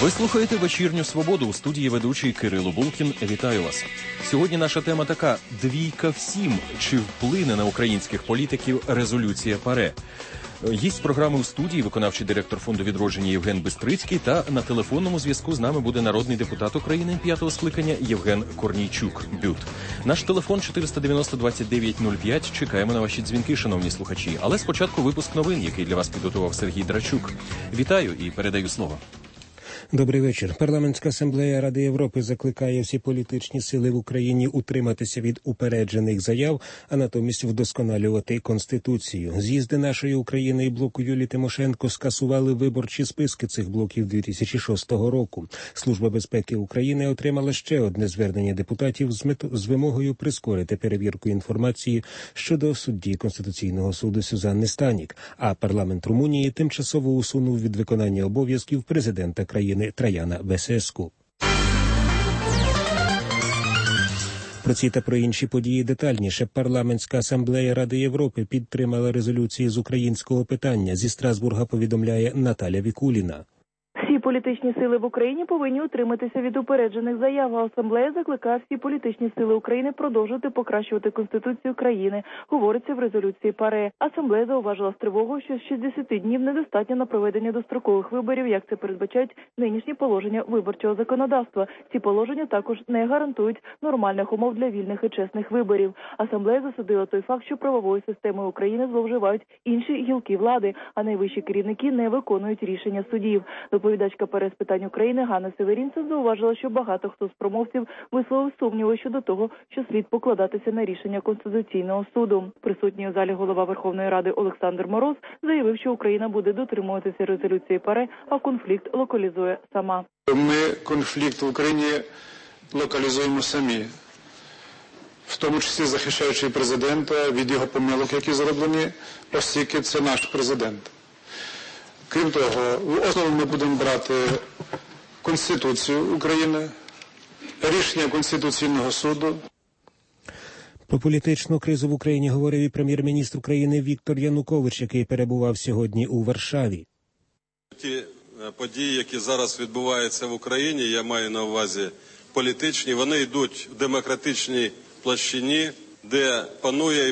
Ви слухаєте «Вечірню свободу», у студії ведучий Кирило Булкін. Вітаю вас. Сьогодні наша тема така – двійка всім. Чи вплине на українських політиків резолюція ПАРЕ? Гість програми у студії, виконавчий директор Фонду відродження Євген Бистрицький, та на телефонному зв'язку з нами буде народний депутат України 5-го скликання Євген Корнійчук, БЮТ. Наш телефон 490-2905. Чекаємо на ваші дзвінки, шановні слухачі. Але спочатку випуск новин, який для вас підготував Сергій Драчук. Вітаю і передаю слово. Добрий вечір. Парламентська асамблея Ради Європи закликає всі політичні сили в Україні утриматися від упереджених заяв, а натомість вдосконалювати Конституцію. З'їзди нашої України і блоку Юлії Тимошенко скасували виборчі списки цих блоків 2006 року. Служба безпеки України отримала ще одне звернення депутатів з вимогою прискорити перевірку інформації щодо судді Конституційного суду Сюзанни Станік. А парламент Румунії тимчасово усунув від виконання обов'язків президента країни Траяна Бесеску. Про ці та про інші події детальніше. Парламентська асамблея Ради Європи підтримала резолюції з українського питання. Зі Страсбурга повідомляє Наталя Вікуліна. Всі політичні сили в Україні повинні утриматися від упереджених заяв, а асамблея закликає всі політичні сили України продовжувати покращувати Конституцію країни, говориться в резолюції ПАРЕ. Асамблея зауважила з тривогою, що 60 днів недостатньо на проведення дострокових виборів, як це передбачають нинішні положення виборчого законодавства. Ці положення також не гарантують нормальних умов для вільних і чесних виборів. Асамблея засудила той факт, що правовою системою України зловживають інші гілки влади, а найвищі керівники не виконують рішення судів. Доповідачка ПАРЕ з питань України Ганна Северінцев зауважила, що багато хто з промовців висловив сумніви щодо того, що слід покладатися на рішення Конституційного суду. Присутній у залі голова Верховної Ради Олександр Мороз заявив, що Україна буде дотримуватися резолюції ПАРЕ, а конфлікт локалізує сама. Ми конфлікт в Україні локалізуємо самі, в тому числі захищаючи президента від його помилок, які зроблені, оскільки це наш президент. Крім того, в основу ми будемо брати Конституцію України, рішення Конституційного суду. Про політичну кризу в Україні говорив і прем'єр-міністр України Віктор Янукович, який перебував сьогодні у Варшаві. Ті події, які зараз відбуваються в Україні, я маю на увазі політичні, вони йдуть в демократичній площині, де панує і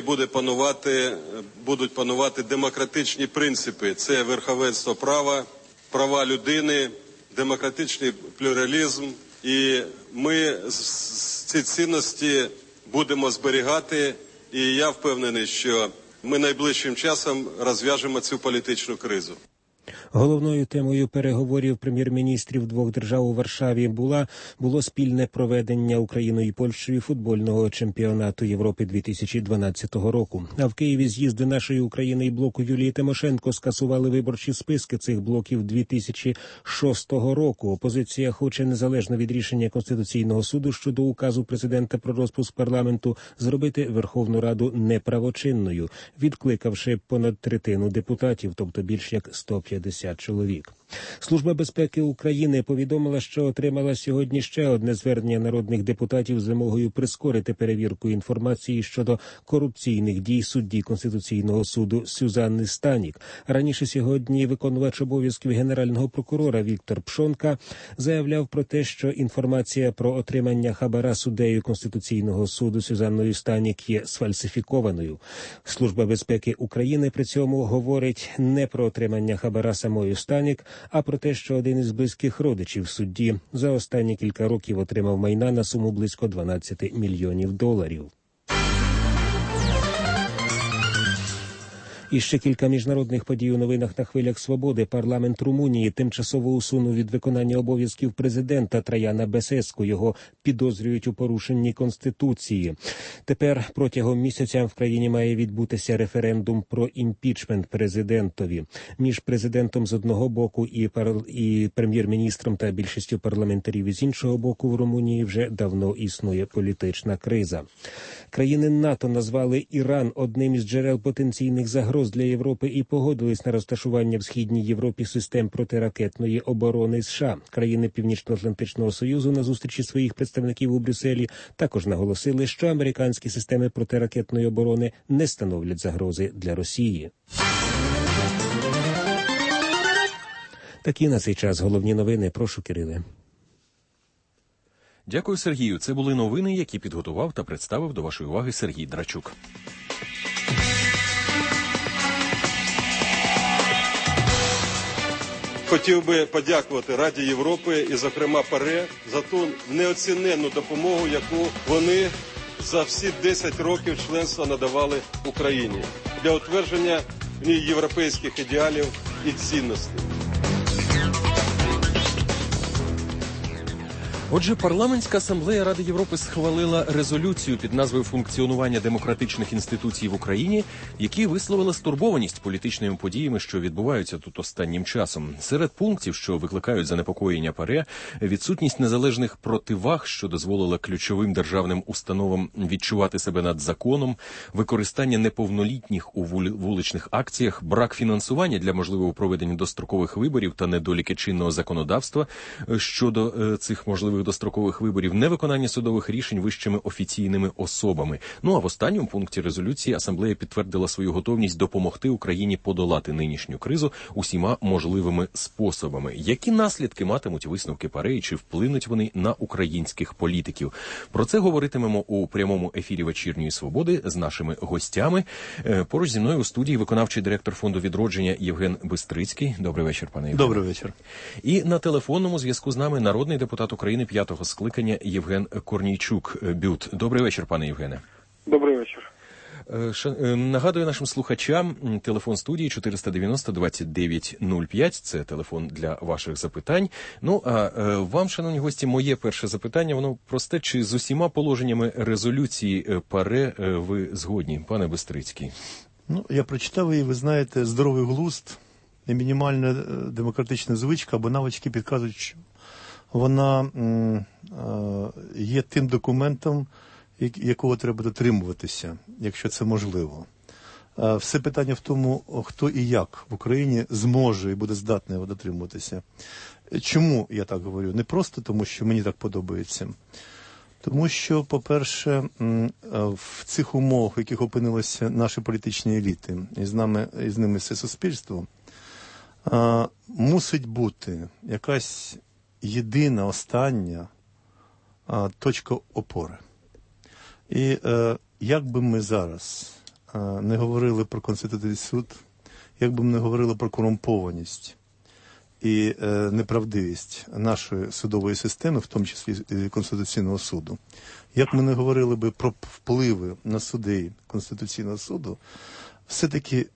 будуть панувати демократичні принципи. Це верховенство права, права людини, демократичний плюралізм. І ми ці цінності будемо зберігати. І я впевнений, що ми найближчим часом розв'яжемо цю політичну кризу. Головною темою переговорів прем'єр-міністрів двох держав у Варшаві було спільне проведення Україною і Польщею футбольного чемпіонату Європи 2012 року. А в Києві з'їзди нашої України і блоку Юлії Тимошенко скасували виборчі списки цих блоків 2006 року. Опозиція хоче незалежно від рішення Конституційного суду щодо указу президента про розпуск парламенту зробити Верховну Раду неправочинною, відкликавши понад третину депутатів, тобто більш як 150 чоловік. Служба безпеки України повідомила, що отримала сьогодні ще одне звернення народних депутатів з вимогою прискорити перевірку інформації щодо корупційних дій судді Конституційного суду Сюзанни Станік. Раніше сьогодні виконувач обов'язків генерального прокурора Віктор Пшонка заявляв про те, що інформація про отримання хабара суддею Конституційного суду Сюзанною Станік є сфальсифікованою. Служба безпеки України при цьому говорить не про отримання хабара самою Станік, а про те, що один із близьких родичів судді за останні кілька років отримав майна на суму близько $12 мільйонів. І ще кілька міжнародних подій у новинах на хвилях свободи. Парламент Румунії тимчасово усунув від виконання обов'язків президента Траяна Бесеску. Його підозрюють у порушенні Конституції. Тепер протягом місяця в країні має відбутися референдум про імпічмент президентові. Між президентом з одного боку і прем'єр-міністром та більшістю парламентарів із іншого боку в Румунії вже давно існує політична криза. Країни НАТО назвали Іран одним із джерел потенційних загроз для Європи і погодились на розташування в Східній Європі систем протиракетної оборони США. Країни Північно-Атлантичного Союзу на зустрічі своїх представників у Брюсселі також наголосили, що американські системи протиракетної оборони не становлять загрози для Росії. Такі на цей час головні новини. Прошу, Кириле. Дякую, Сергію. Це були новини, які підготував та представив до вашої уваги Сергій Драчук. Хотів би подякувати Раді Європи і, зокрема, ПАРЕ за ту неоціненну допомогу, яку вони за всі 10 років членства надавали Україні для утвердження в ній європейських ідеалів і цінностей. Отже, парламентська асамблея Ради Європи схвалила резолюцію під назвою «Функціонування демократичних інституцій в Україні», які висловили стурбованість політичними подіями, що відбуваються тут останнім часом. Серед пунктів, що викликають занепокоєння ПАРЕ, відсутність незалежних противаг, що дозволила ключовим державним установам відчувати себе над законом, використання неповнолітніх у вуличних акціях, брак фінансування для можливого проведення дострокових виборів та недоліки чинного законодавства щодо цих можливих дострокових виборів, невиконання судових рішень вищими офіційними особами. Ну а в останньому пункті резолюції асамблея підтвердила свою готовність допомогти Україні подолати нинішню кризу усіма можливими способами. Які наслідки матимуть висновки ПАРЕ і чи вплинуть вони на українських політиків? Про це говоритимемо у прямому ефірі «Вечірньої свободи» з нашими гостями. Поруч зі мною у студії виконавчий директор Фонду відродження Євген Бистрицький. Добрий вечір, пане Євгене. Добрий вечір. І на телефонному зв'язку з нами народний депутат України 5-го скликання Євген Корнійчук. БЮТ. Добрий вечір, пане Євгене. Добрий вечір. Нагадую нашим слухачам, телефон студії 490-2905, це телефон для ваших запитань. Ну, а вам, шановні гості, моє перше запитання, воно просте. Чи з усіма положеннями резолюції ПАРЕ ви згодні, пане Бистрицький? Ну, я прочитав її, ви знаєте, здоровий глузд і мінімальна демократична звичка або навички підказують, що вона є тим документом, якого треба дотримуватися, якщо це можливо. Все питання в тому, хто і як в Україні зможе і буде здатний його дотримуватися. Чому я так говорю? Не просто тому, що мені так подобається. Тому що, по-перше, в цих умовах, в яких опинилися наші політичні еліти, і з ними все суспільство, мусить бути якась єдина, остання точка опори. І як би ми зараз не говорили про Конституційний суд, як би ми не говорили про корумпованість і неправдивість нашої судової системи, в тому числі і Конституційного суду, як ми не говорили би про впливи на суди Конституційного суду, все-таки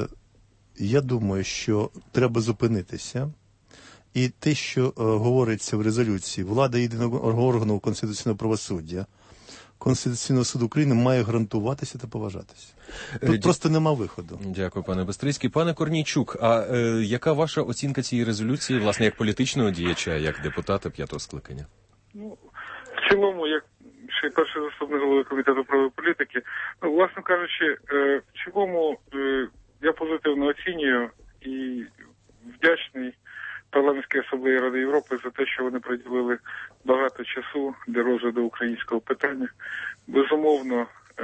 я думаю, що треба зупинитися. І те, що говориться в резолюції, влада єдиного органу конституційного правосуддя, Конституційного суду України має гарантуватися та поважатися. Тут просто нема виходу. Дякую, пане Бистрицький. Пане Корнійчук, а яка ваша оцінка цієї резолюції, власне, як політичного діяча, як депутата 5-го скликання? Ну, в цілому, як ще перший заступник голови комітету правової політики, ну, власне кажучи, в цілому я позитивно оцінюю і вдячний Парламентській асамблеї Ради Європи за те, що вони приділили багато часу для розгляду українського питання. Безумовно,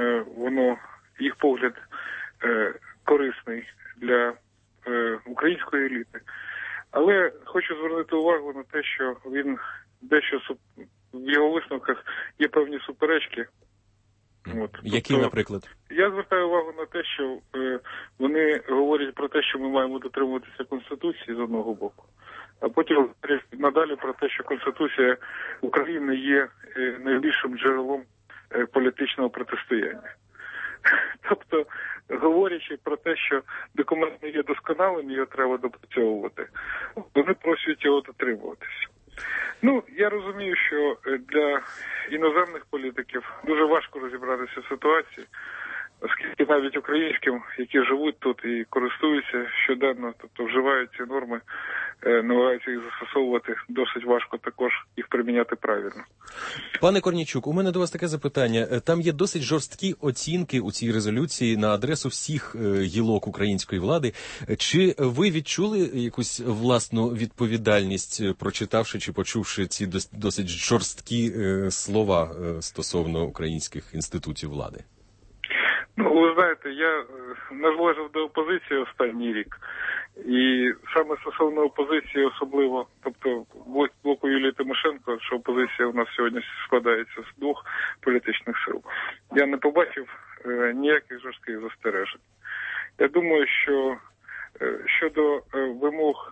їх погляд корисний для української еліти. Але хочу звернути увагу на те, що він дещо в його висновках є певні суперечки. Які, наприклад? Я звертаю увагу на те, що вони говорять про те, що ми маємо дотримуватися Конституції з одного боку, а потім надалі про те, що Конституція України є найбільшим джерелом політичного протистояння. Тобто, говорячи про те, що документ не є досконалим, його треба допрацьовувати, вони просять його дотримуватися. Ну, я розумію, що для іноземних політиків дуже важко розібратися в ситуації, оскільки навіть українським, які живуть тут і користуються щоденно, тобто вживають ці норми, намагаються їх застосовувати, досить важко також їх приміняти правильно. Пане Корнійчук, у мене до вас таке запитання. Там є досить жорсткі оцінки у цій резолюції на адресу всіх гілок української влади. Чи ви відчули якусь власну відповідальність, прочитавши чи почувши ці досить жорсткі слова стосовно українських інститутів влади? Ну, ви знаєте, я належав до опозиції останній рік. І саме стосовно опозиції особливо, тобто блоку Юлії Тимошенко, що опозиція у нас сьогодні складається з двох політичних сил, я не побачив ніяких жорстких застережень. Я думаю, що щодо вимог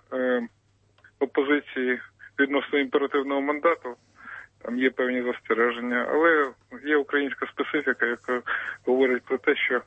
опозиції відносно імперативного мандату, там є певні застереження, але є українська специфіка, яка говорить про те, що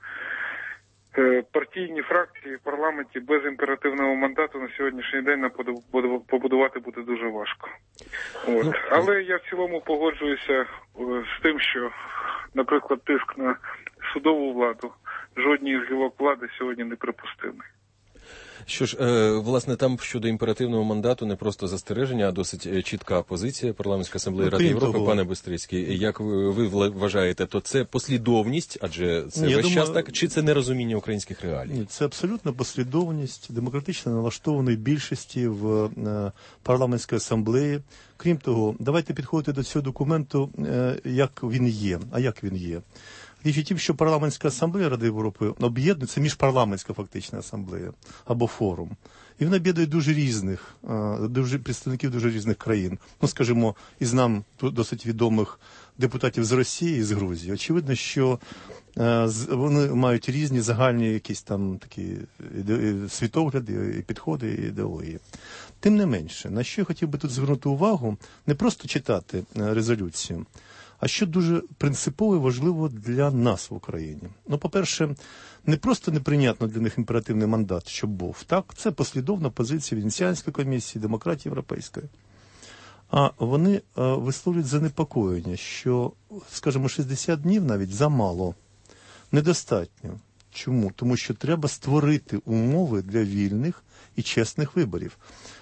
партійні фракції в парламенті без імперативного мандату на сьогоднішній день побудувати буде дуже важко. От. Але я в цілому погоджуюся з тим, що, наприклад, тиск на судову владу жодній з гілок влади сьогодні не припустимий. Що ж, власне, там щодо імперативного мандату не просто застереження, а досить чітка позиція Парламентської асамблеї Ради Європи. Пане Бистрицький, як ви вважаєте, то це послідовність, адже це весь час так, чи це нерозуміння українських реалій? Ні, це абсолютно послідовність демократично налаштованої більшості в Парламентській асамблеї. Крім того, давайте підходити до цього документу, як він є. А як він є? Річ у тім, що Парламентська асамблея Ради Європи об'єднується, міжпарламентська фактична асамблея або форум. І вона об'єднує представників дуже різних країн. Ну, скажімо, із нам досить відомих депутатів з Росії і з Грузії. Очевидно, що вони мають різні загальні якісь там такі світогляди, підходи і ідеології. Тим не менше, на що я хотів би тут звернути увагу, не просто читати резолюцію, а що дуже принципово і важливо для нас в Україні. Ну, по-перше, не просто неприйнятно для них імперативний мандат, щоб був. Так, це послідовна позиція Венеціанської комісії, демократії європейської. А вони висловлюють занепокоєння, що, скажімо, 60 днів навіть замало, недостатньо. Чому? Тому що треба створити умови для вільних і чесних виборів.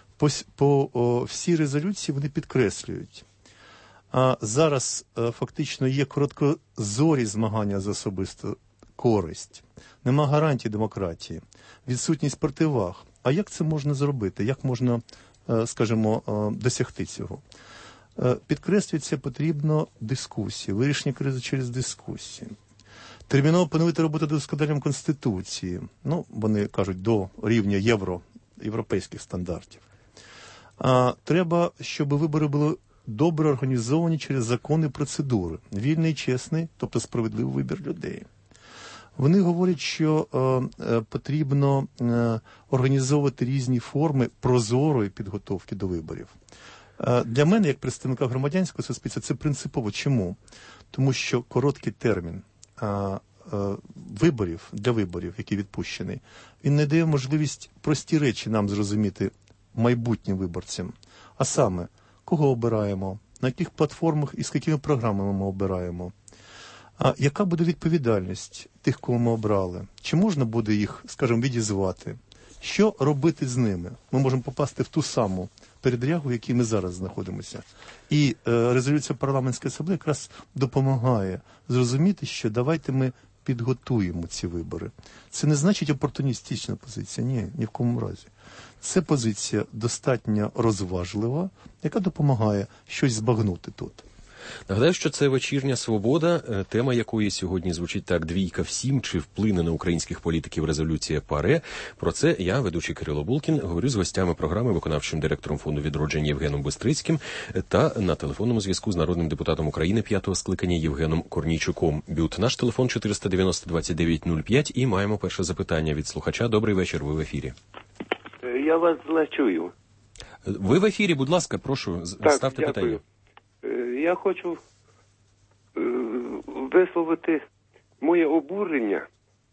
По всій резолюції вони підкреслюють. А зараз фактично є короткозорі змагання за особисту користь. Нема гарантій демократії, відсутність противаг. А як це можна зробити? Як можна, скажімо, досягти цього? Підкреслюється, потрібно дискусії, вирішення кризи через дискусії. Терміново поновити роботу над удосконаленням Конституції. Ну, вони кажуть, до рівня європейських стандартів. Треба, щоб вибори були добре організовані через закони і процедури. Вільний і чесний, тобто справедливий вибір людей. Вони говорять, що потрібно організовувати різні форми прозорої підготовки до виборів. Для мене, як представника громадянського суспільства, це принципово. Чому? Тому що короткий термін для виборів, який відпущений, він не дає можливість прості речі нам зрозуміти майбутнім виборцям. А саме, кого обираємо, на яких платформах і з якими програмами ми обираємо. А яка буде відповідальність тих, кого ми обрали? Чи можна буде їх, скажімо, відізвати? Що робити з ними? Ми можемо попасти в ту саму передрягу, в якій ми зараз знаходимося. І резолюція Парламентської асамблеї якраз допомагає зрозуміти, що давайте ми підготуємо ці вибори. Це не значить опортуністична позиція, ні в кому разі. Це позиція достатньо розважлива, яка допомагає щось збагнути тут. Нагадаю, що це «Вечірня свобода», тема якої сьогодні звучить так: «Двійка всім, чи вплине на українських політиків резолюція ПАРЕ?». Про це я, ведучий Кирило Булкін, говорю з гостями програми, виконавчим директором Фонду відродження Євгеном Бистрицьким та на телефонному зв'язку з народним депутатом України 5-го скликання Євгеном Корнійчуком. БЮТ. Наш телефон 490-29-05 і маємо перше запитання від слухача. Добрий вечір, ви в ефірі. Я вас зле чую. Ви в ефірі, будь ласка, прошу, ставте питання. Я хочу висловити моє обурення.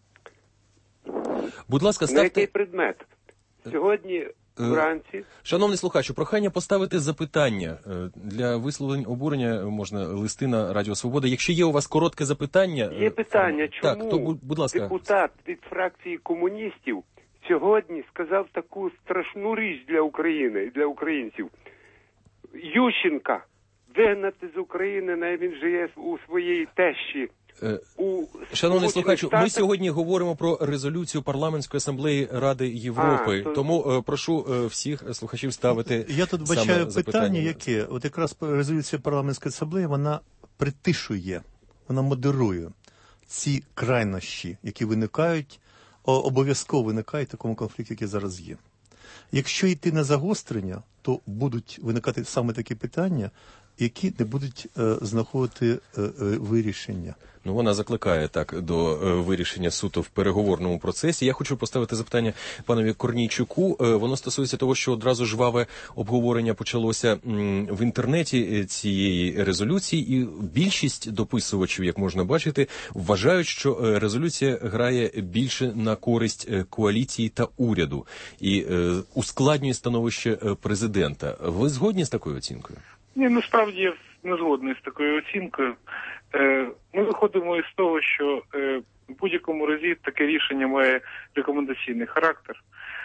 Будь ласка, ставте... На який предмет? Сьогодні вранці... Шановний слухачу, прохання поставити запитання. Для висловлень обурення можна листи на Радіо Свобода. Якщо є у вас коротке запитання... Є питання, чому так, то, будь ласка. Депутат від фракції комуністів сьогодні сказав таку страшну річ для України і для українців. Ющенка вигнати з України, навіть він живе у своїй тещі. Шановний слухачу, ми сьогодні говоримо про резолюцію Парламентської асамблеї Ради Європи. Тому прошу всіх слухачів ставити Я тут бачаю питання, яке, от якраз резолюція Парламентської асамблеї, вона притишує, вона модерує ці крайнощі, які виникають обов'язково виникає в такому конфлікті, який зараз є. Якщо йти на загострення, то будуть виникати саме такі питання, які не будуть знаходити вирішення. Ну, вона закликає так до вирішення суто в переговорному процесі. Я хочу поставити запитання панові Корнійчуку. Воно стосується того, що одразу жваве обговорення почалося в інтернеті цієї резолюції, і більшість дописувачів, як можна бачити, вважають, що резолюція грає більше на користь коаліції та уряду і ускладнює становище президента. Ви згодні з такою оцінкою? Ні, насправді я не згодний з такою оцінкою. Ми виходимо із того, що в будь-якому разі таке рішення має рекомендаційний характер.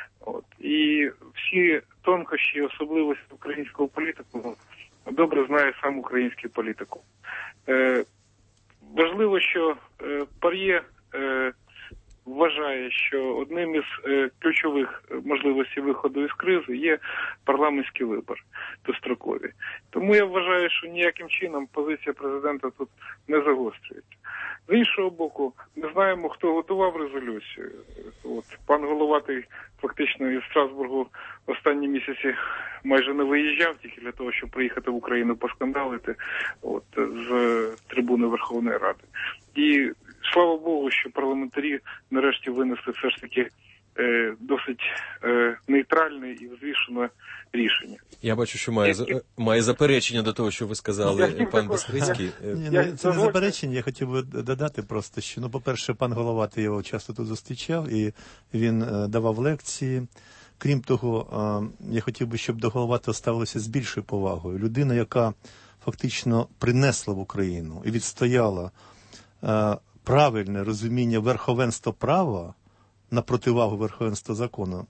І всі тонкощі, особливості українського політику добре знає сам український політику. Важливо, що ПАРЄ вважає, що одним із ключових можливостей виходу із кризи є парламентські вибори дострокові. Тому я вважаю, що ніяким чином позиція президента тут не загострюється. З іншого боку, ми знаємо, хто готував резолюцію. Пан Головатий фактично із Страсбургу останні місяці майже не виїжджав тільки для того, щоб приїхати в Україну поскандалити з трибуни Верховної Ради. І слава Богу, що парламентарі нарешті винесли все ж таки досить нейтральне і взвішене рішення. Я бачу, що має заперечення до того, що ви сказали, пан Безхрицький. Це не заперечення, я хотів би додати просто, що, по-перше, пан Головатий його часто тут зустрічав, і він давав лекції. Крім того, я хотів би, щоб до Головатого ставилося з більшою повагою. Людина, яка фактично принесла в Україну і відстояла правильне розуміння верховенства права на противагу верховенства закону,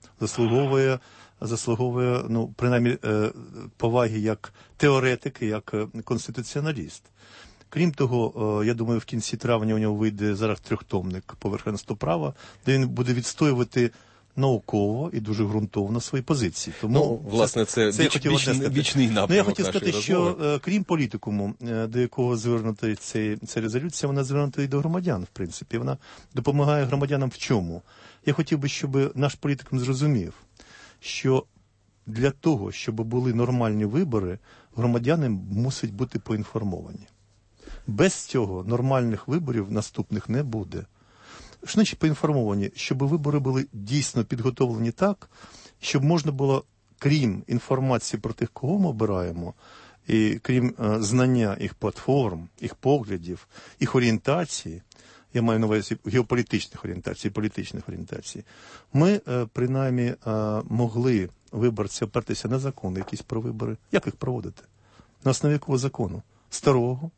заслуговує, принаймні, поваги як теоретик, як конституціоналіст. Крім того, я думаю, в кінці травня у нього вийде зараз трьохтомник по верховенству права, де він буде відстоювати науково і дуже ґрунтовно свої позиції. Тому власне, це вічний напрямок. Я хотів сказати, що крім політикуму, до якого звернута ця резолюція, вона звернута і до громадян, в принципі. Вона допомагає громадянам в чому? Я хотів би, щоб наш політикум зрозумів, що для того, щоб були нормальні вибори, громадяни мусять бути поінформовані. Без цього нормальних виборів наступних не буде. Що значить поінформовані? Щоб вибори були дійсно підготовлені так, щоб можна було, крім інформації про тих, кого ми обираємо, і крім знання їх платформ, їх поглядів, їх орієнтації, я маю на увазі геополітичних орієнтацій, політичних орієнтацій, ми, принаймні, могли виборці опертися на закони якісь про вибори. Як їх проводити? На основі якого закону? Старого?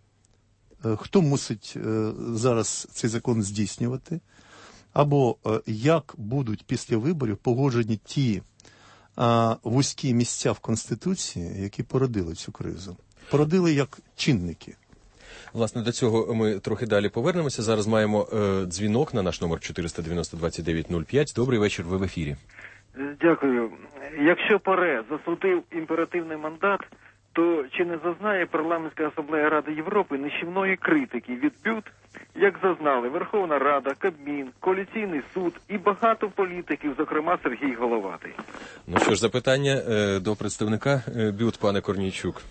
Хто мусить зараз цей закон здійснювати? Або як будуть після виборів погоджені ті вузькі місця в Конституції, які породили цю кризу? Породили як чинники. Власне, до цього ми трохи далі повернемося. Зараз маємо дзвінок на наш номер 490-2905. Добрий вечір, ви в ефірі. Дякую. Якщо ПАРЄ засудив імперативний мандат, то чи не зазнає Парламентська асамблея Ради Європи нищівної критики від БЮТ, як зазнали Верховна Рада, Кабмін, Коаліційний суд і багато політиків, зокрема Сергій Головатий? Ну що ж, запитання до представника БЮТ, пане Корнійчук.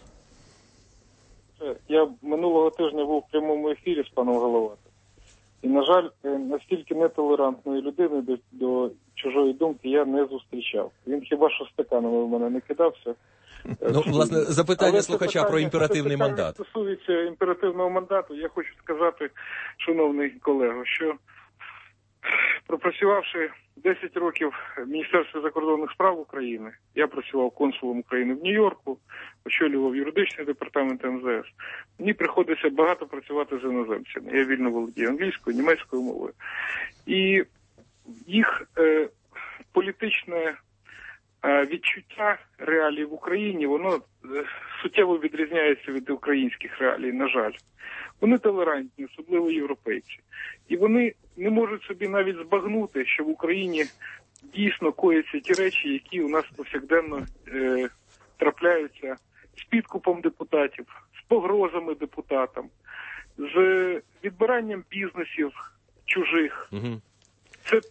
Я минулого тижня був в прямому ефірі з паном Головатим. І, на жаль, настільки нетолерантної людини до чужої думки я не зустрічав. Він хіба що стаканами в мене не кидався. Власне, запитання слухача про імперативний мандат. Що стосується імперативного мандату, я хочу сказати, шановний колего, що пропрацювавши 10 років в Міністерстві закордонних справ України, я працював консулом України в Нью-Йорку, очолював юридичний департамент МЗС. Мені приходиться багато працювати з іноземцями. Я вільно володію англійською, німецькою мовою. І їх політичне відчуття реалій в Україні, воно суттєво відрізняється від українських реалій, на жаль. Вони толерантні, особливо європейці. І вони не можуть собі навіть збагнути, що в Україні дійсно кояться ті речі, які у нас повсякденно трапляються з підкупом депутатів, з погрозами депутатам, з відбиранням бізнесів чужих. Це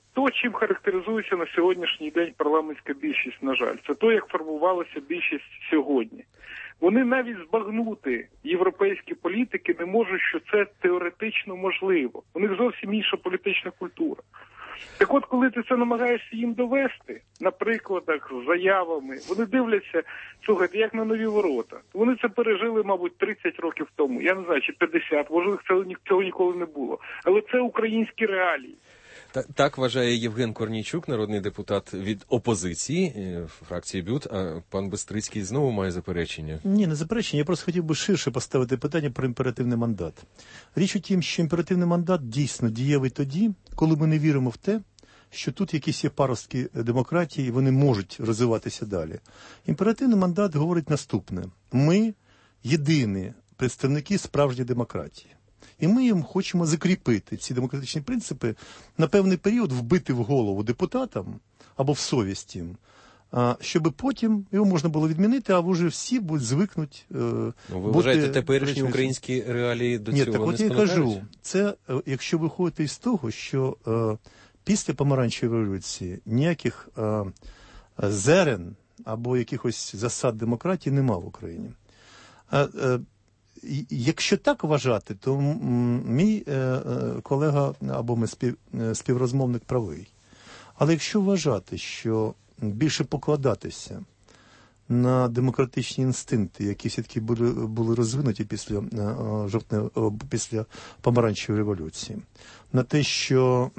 чим характеризується на сьогоднішній день парламентська більшість, на жаль. Це то, як формувалася більшість сьогодні. Вони навіть збагнути європейські політики не можуть, що це теоретично можливо. У них зовсім інша політична культура. Так от, коли ти це намагаєшся їм довести, на прикладах, з заявами, вони дивляться, слухайте, як на нові ворота. Вони це пережили, мабуть, 30 років тому, я не знаю, чи 50, можливо, цього ніколи не було. Але це українські реалії. Так вважає Євген Корнійчук, народний депутат від опозиції, фракції БЮТ, а пан Бистрицький знову має заперечення. Ні, не заперечення, я просто хотів би ширше поставити питання про імперативний мандат. Річ у тім, що імперативний мандат дійсно дієвий тоді, коли ми не віримо в те, що тут якісь є паростки демократії, і вони можуть розвиватися далі. Імперативний мандат говорить наступне. Ми єдині представники справжньої демократії. І ми їм хочемо закріпити ці демократичні принципи, на певний період вбити в голову депутатам або в совість їм, щоб потім його можна було відмінити, а вже всі будуть звикнуть ви вважаєте, теперішні українські реалії до цього не спонукають? Ні, так от я кажу, це якщо виходити із того, що після помаранчевої революції ніяких зерен або якихось засад демократії нема в Україні. Якщо так вважати, то мій колега або співрозмовник правий. Але якщо вважати, що більше покладатися на демократичні інстинкти, які все-таки були розвинуті після помаранчевої революції, на те, що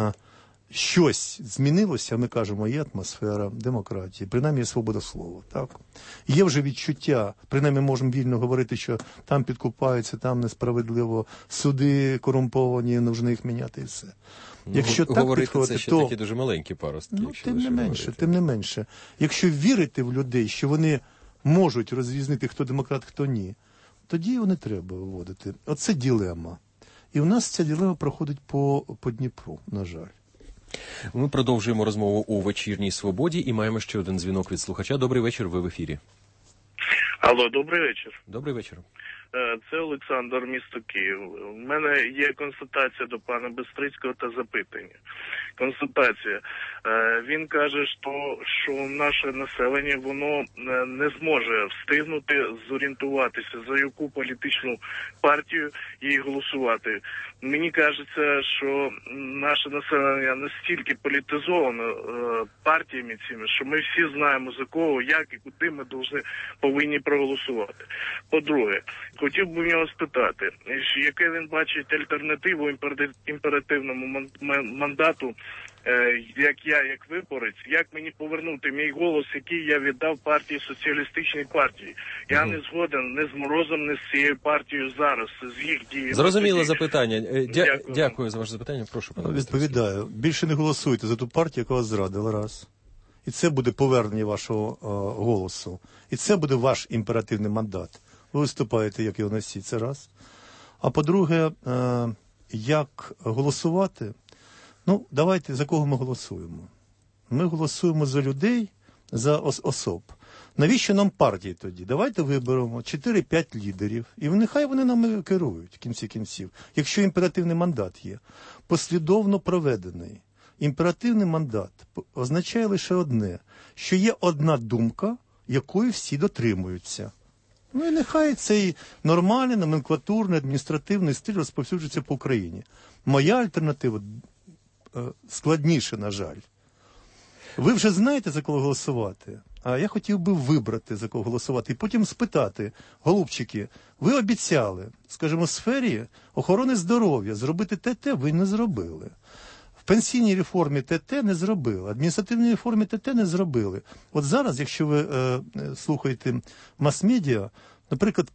щось змінилося, ми кажемо, є атмосфера демократії, принаймні є свобода слова. Так? Є вже відчуття, принаймні можемо вільно говорити, що там підкупаються, там несправедливо, суди корумповані, нужно їх міняти і все. Якщо так говорити, це ще такі дуже маленькі паростки. Тим не менше. Якщо вірити в людей, що вони можуть розрізнити, хто демократ, хто ні, тоді його не треба виводити. Оце дилема. І в нас ця дилема проходить по Дніпру, на жаль. Ми продовжуємо розмову у «Вечірній свободі» і маємо ще один дзвінок від слухача. Добрий вечір, ви в ефірі. Алло, добрий вечір. Добрий вечір. Це Олександр, місто Київ. У мене є констатація до пана Бистрицького та запитання. Констатація. Він каже, що наше населення, воно не зможе встигнути зорієнтуватися, за яку політичну партію їй голосувати. Мені кажеться, що наше населення настільки політизовано партіями цими, що ми всі знаємо, за кого, як і куди ми повинні проголосувати. По-друге, хотів би в нього спитати, яке він бачить альтернативу імперативному мандату, як виборець, як мені повернути мій голос, який я віддав партії Соціалістичній партії. Я не згоден не з Морозом, не з цією партією зараз, з їх діями. Зрозуміло запитання. Дякую за ваше запитання. Прошу, пане Бистрицький. Відповідаю. Більше не голосуйте за ту партію, яка вас зрадила, раз. І це буде повернення вашого голосу. І це буде ваш імперативний мандат. Ви виступаєте як його носій, це раз. А по-друге, як голосувати? Ну, давайте, за кого ми голосуємо? Ми голосуємо за людей, за особ. Навіщо нам партії тоді? Давайте виберемо 4-5 лідерів, і нехай вони нами керують в кінці кінців. Якщо імперативний мандат є, послідовно проведений. Імперативний мандат означає лише одне, що є одна думка, якої всі дотримуються. Ну і нехай цей нормальний, номенклатурний, адміністративний стиль розповсюджується по Україні. Моя альтернатива складніше, на жаль. Ви вже знаєте, за кого голосувати, а я хотів би вибрати, за кого голосувати, і потім спитати, голубчики, ви обіцяли, скажімо, в сфері охорони здоров'я зробити те, ви не зробили. В пенсійній реформі те не зробили, адміністративній реформі те не зробили. От зараз, якщо ви слухаєте мас-медіа, наприклад,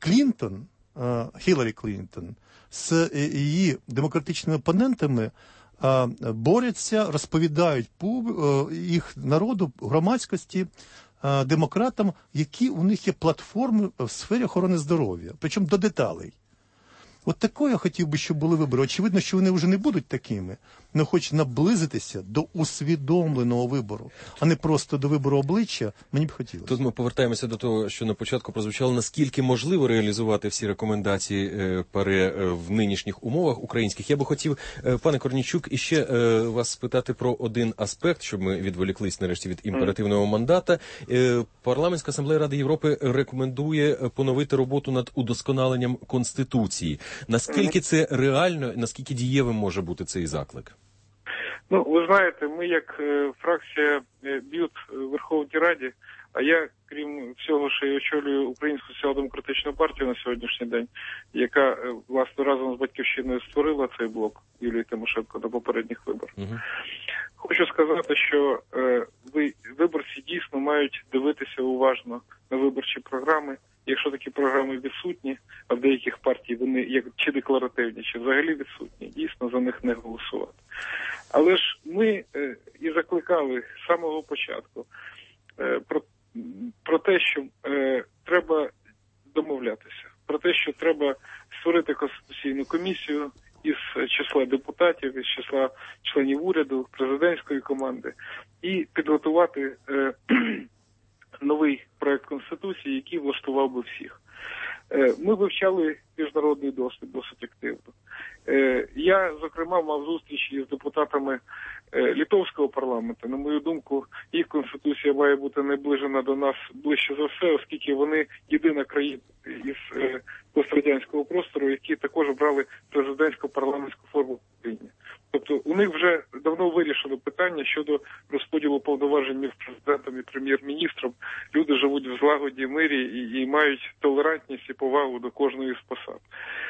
Хіларі Клінтон з її демократичними опонентами борються, розповідають їх народу, громадськості, демократам, які у них є платформи в сфері охорони здоров'я, причому до деталей. От такого я хотів би, щоб були вибори. Очевидно, що вони вже не будуть такими, але хоч наблизитися до усвідомленого вибору, а не просто до вибору обличчя, мені б хотілося. Тут ми повертаємося до того, що на початку прозвучало, наскільки можливо реалізувати всі рекомендації ПАРЕ в нинішніх умовах українських. Я би хотів, пане Корнійчук, іще вас спитати про один аспект, щоб ми відволіклись нарешті від імперативного мандата. Парламентська асамблея Ради Європи рекомендує поновити роботу над удосконаленням Конституції. Наскільки це реально, наскільки дієвим може бути цей заклик? Ну, ви знаєте, ми як фракція БЮТ в Верховній Раді, а я, крім всього, ще й очолюю Українську соціал-демократичну партію на сьогоднішній день, яка, власне, разом з Батьківщиною створила цей блок Юлії Тимошенко на попередніх виборах. Хочу сказати, що виборці дійсно мають дивитися уважно на виборчі програми. Якщо такі програми відсутні, а в деяких партій вони як чи декларативні, чи взагалі відсутні, дійсно за них не голосувати. Але ж ми і закликали з самого початку про те, що треба домовлятися, про те, що треба створити Конституційну комісію із числа депутатів, із числа членів уряду, президентської команди і підготувати новий проект Конституції, який влаштував би всіх. Ми вивчали міжнародний досвід досить активно. Я, зокрема, мав зустрічі з депутатами литовського парламенту. На мою думку, їх Конституція має бути наближена до нас ближче за все, оскільки вони єдина країна із пострадянського простору, які також брали президентсько-парламентську форму управління. Тобто у них вже давно вирішено питання щодо розподілу повноважень між президентом і прем'єр-міністром. Люди живуть в злагоді, мирі і мають толерантність і повагу до кожної з посад.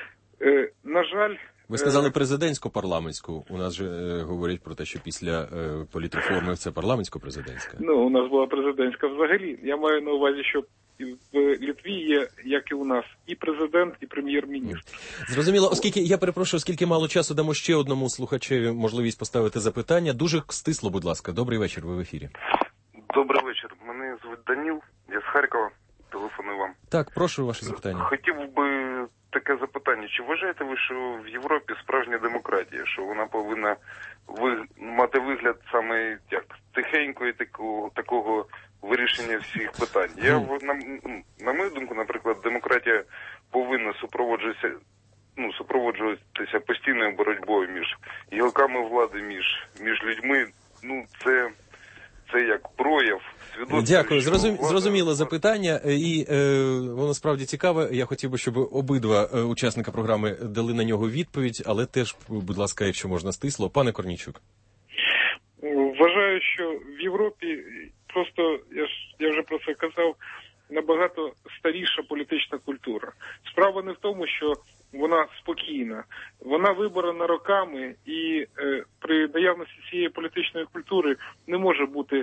На жаль... Ви сказали президентсько-парламентську. У нас же говорять про те, що після політреформи це парламентсько-президентська. Ну, у нас була президентська взагалі. Я маю на увазі, що в Литві є, як і у нас, і президент, і прем'єр-міністр. Зрозуміло, оскільки, я перепрошую, оскільки мало часу, дамо ще одному слухачеві можливість поставити запитання. Дуже стисло, будь ласка. Добрий вечір, ви в ефірі. Добрий вечір. Мене звуть Даніл, я з Харкова, телефоную вам. Так, прошу ваше запитання. Хотів би таке запитання. Чи вважаєте ви, що в Європі справжня демократія, що вона повинна мати вигляд саме як тихенької такого вирішення всіх питань? На мою думку, наприклад, демократія повинна супроводжуватися постійною боротьбою між гілками влади, між людьми. Ну, це як прояв. Дякую. Зрозуміло запитання, і воно справді цікаве. Я хотів би, щоб обидва учасника програми дали на нього відповідь, але теж, будь ласка, якщо можна стисло. Пане Корнійчук. Вважаю, що в Європі просто, я вже про це казав, набагато старіша політична культура. Справа не в тому, що вона спокійна. Вона виборена роками, і при наявності цієї політичної культури не може бути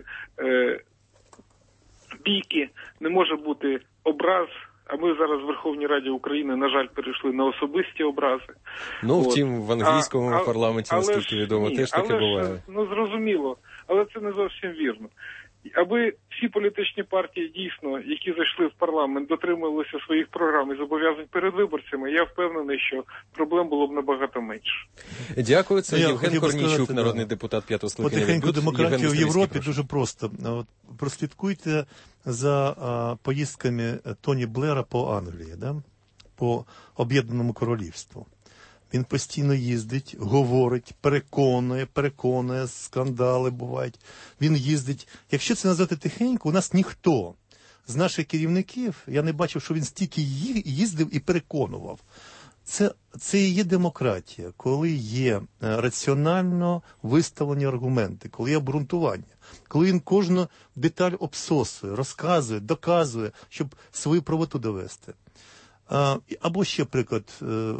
бійки, не може бути образ. А ми зараз в Верховній Раді України, на жаль, перейшли на особисті образи. Ну, втім, в англійському парламенті, наскільки відомо, теж таке буває. Ну, зрозуміло, але це не зовсім вірно. Аби всі політичні партії дійсно, які зайшли в парламент, дотримувалися своїх програм і зобов'язань перед виборцями, я впевнений, що проблем було б набагато менше. Дякую. Це Євген Корнійчук, народний депутат 5-го скликання. Потихеньку демократія в Європі дуже просто. От, прослідкуйте за поїздками Тоні Блера по Англії, по Об'єднаному Королівству. Він постійно їздить, говорить, переконує, скандали бувають. Він їздить. Якщо це назвати тихенько, у нас ніхто з наших керівників, я не бачив, що він стільки їздив і переконував. Це і є демократія, коли є раціонально виставлені аргументи, коли є обґрунтування, коли він кожну деталь обсосує, розказує, доказує, щоб свою правоту довести. Або ще приклад,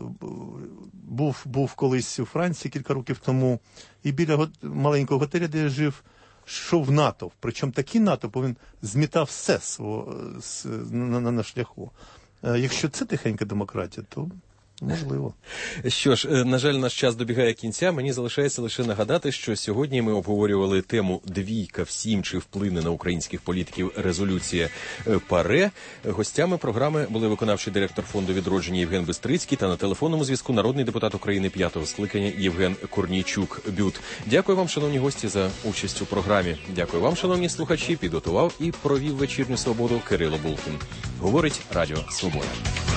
був колись у Франції кілька років тому, і біля маленького готеля, де я жив, йшов натовп. Причому такий натовп, він змітав все на шляху. Якщо це тихенька демократія, то Можливо. Що ж, на жаль, наш час добігає кінця. Мені залишається лише нагадати, що сьогодні ми обговорювали тему «Двійка всім, чи вплине на українських політиків резолюція ПАРЕ». Гостями програми були виконавчий директор Фонду відродження Євген Бистрицький та на телефонному зв'язку народний депутат України 5-го скликання Євген Корнійчук-Бют. Дякую вам, шановні гості, за участь у програмі. Дякую вам, шановні слухачі. Підготував і провів вечірню свободу Кирило Булкін. Говорить Радіо Свобода.